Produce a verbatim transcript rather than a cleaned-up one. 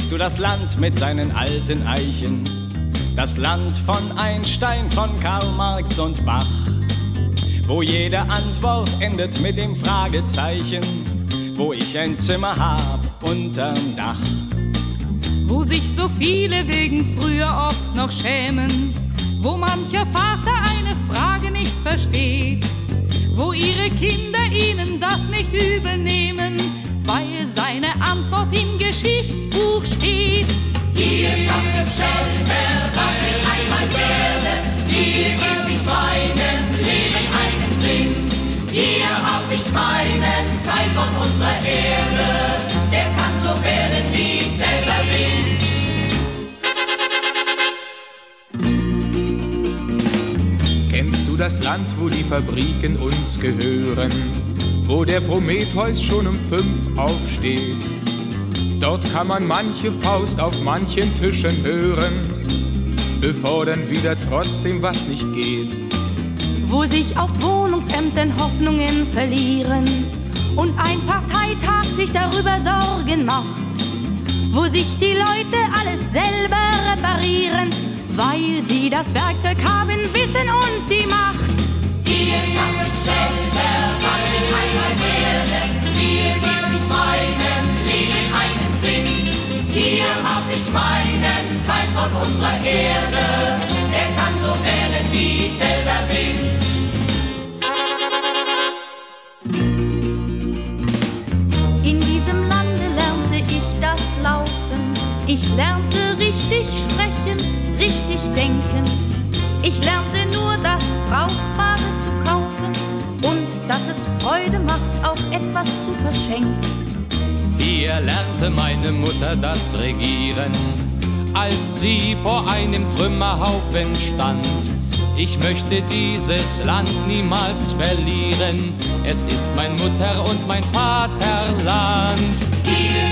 Kennst du das Land mit seinen alten Eichen? Das Land von Einstein, von Karl Marx und Bach, wo jede Antwort endet mit dem Fragezeichen, wo ich ein Zimmer hab unterm Dach. Wo sich so viele wegen früher oft noch schämen, wo mancher Vater eine Frage nicht versteht, wo ihre Kinder ihnen das nicht übel nehmen, weil seine Antwort im Geschichtsbuch steht. Ihr schafft es selber, was ich einmal werde. Hier geb ich meinem Leben einen Sinn. Hier hab ich meinen Teil von unserer Erde. Der kann so werden, wie ich selber bin. Kennst du das Land, wo die Fabriken uns gehören? Wo der Prometheus schon um fünf aufsteht? Dort kann man manche Faust auf manchen Tischen hören, bevor dann wieder trotzdem was nicht geht. Wo sich auf Wohnungsämtern Hoffnungen verlieren und ein Parteitag sich darüber Sorgen macht. Wo sich die Leute alles selber reparieren, weil sie das Werkzeug haben, Wissen und die Macht. Ihr schafft es selber, was ich einmal werde. Hier geb ich meinem Leben einen Sinn. Hier hab ich meinen Teil von unserer Erde. Der kann so werden, wie ich selber bin. In diesem Lande lernte ich das Laufen. Ich lernte richtig sprechen, richtig denken. Ich lernte nur das Brauchbare zu kaufen und dass es Freude macht, auch etwas zu verschenken. Hier lernte meine Mutter das Regieren, als sie vor einem Trümmerhaufen stand. Ich möchte dieses Land niemals verlieren. Es ist mein Mutter- und mein Vaterland. Hier